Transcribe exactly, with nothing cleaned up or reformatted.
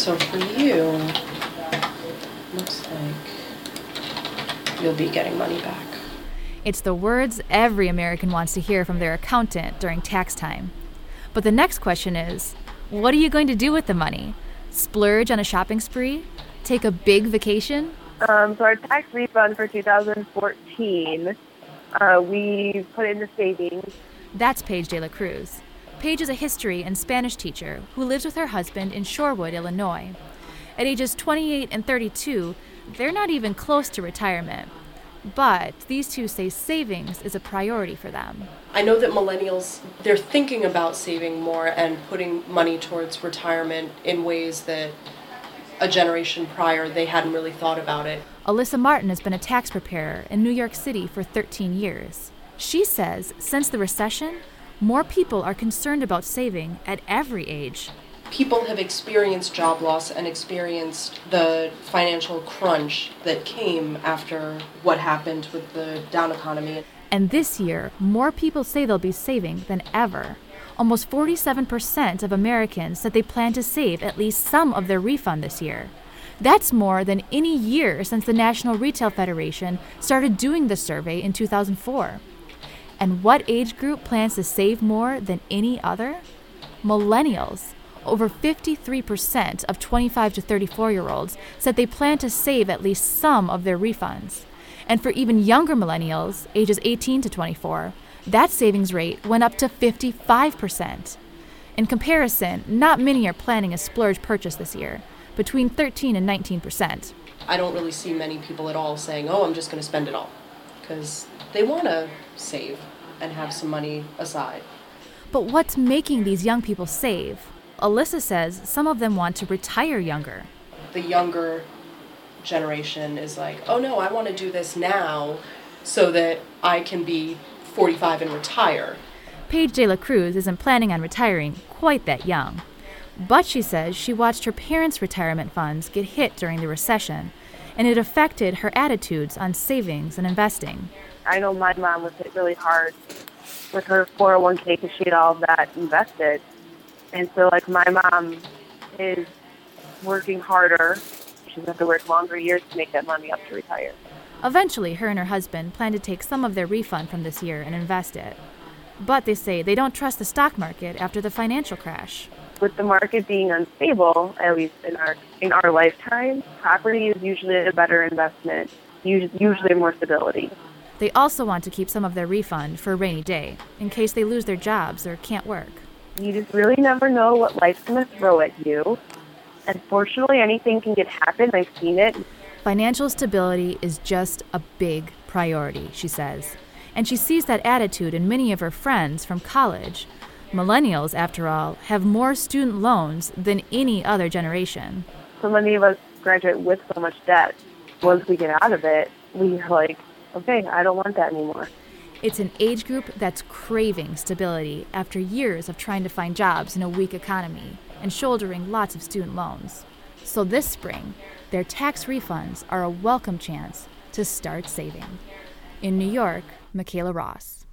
So for you, looks like you'll be getting money back. It's the words every American wants to hear from their accountant during tax time. But the next question is, what are you going to do with the money? Splurge on a shopping spree? Take a big vacation? Um, so our tax refund for two thousand fourteen, uh, we put it into savings. That's Paige De La Cruz. Paige is a history and Spanish teacher who lives with her husband in Shorewood, Illinois. At ages twenty-eight and thirty-two, they're not even close to retirement. But these two say savings is a priority for them. I know that millennials, they're thinking about saving more and putting money towards retirement in ways that a generation prior, they hadn't really thought about it. Alyssa Martin has been a tax preparer in New York City for thirteen years. She says since the recession, more people are concerned about saving at every age. People have experienced job loss and experienced the financial crunch that came after what happened with the down economy. And this year, more people say they'll be saving than ever. Almost forty-seven percent of Americans said they plan to save at least some of their refund this year. That's more than any year since the National Retail Federation started doing the survey in two thousand four. And what age group plans to save more than any other? Millennials. Over fifty-three percent of twenty-five to thirty-four-year-olds said they plan to save at least some of their refunds. And for even younger millennials, ages eighteen to twenty-four, that savings rate went up to fifty-five percent. In comparison, not many are planning a splurge purchase this year, between thirteen and nineteen percent. I don't really see many people at all saying, oh, I'm just going to spend it all, because they want to save and have some money aside. But what's making these young people save? Alyssa says some of them want to retire younger. The younger generation is like, oh no, I want to do this now so that I can be forty-five and retire. Paige De La Cruz isn't planning on retiring quite that young. But she says she watched her parents' retirement funds get hit during the recession, and it affected her attitudes on savings and investing. I know my mom was hit really hard with her four oh one k because she had all of that invested. And so, like, my mom is working harder. She's going to have to work longer years to make that money up to retire. Eventually, her and her husband plan to take some of their refund from this year and invest it. But they say they don't trust the stock market after the financial crash. With the market being unstable, at least in our in our lifetime, property is usually a better investment, usually more stability. They also want to keep some of their refund for a rainy day, in case they lose their jobs or can't work. You just really never know what life's going to throw at you. Unfortunately, anything can get happen. I've seen it. Financial stability is just a big priority, she says. And she sees that attitude in many of her friends from college. Millennials, after all, have more student loans than any other generation. So many of us graduate with so much debt. Once we get out of it, we're like, okay, I don't want that anymore. It's an age group that's craving stability after years of trying to find jobs in a weak economy and shouldering lots of student loans. So this spring, their tax refunds are a welcome chance to start saving. In New York, Michaela Ross.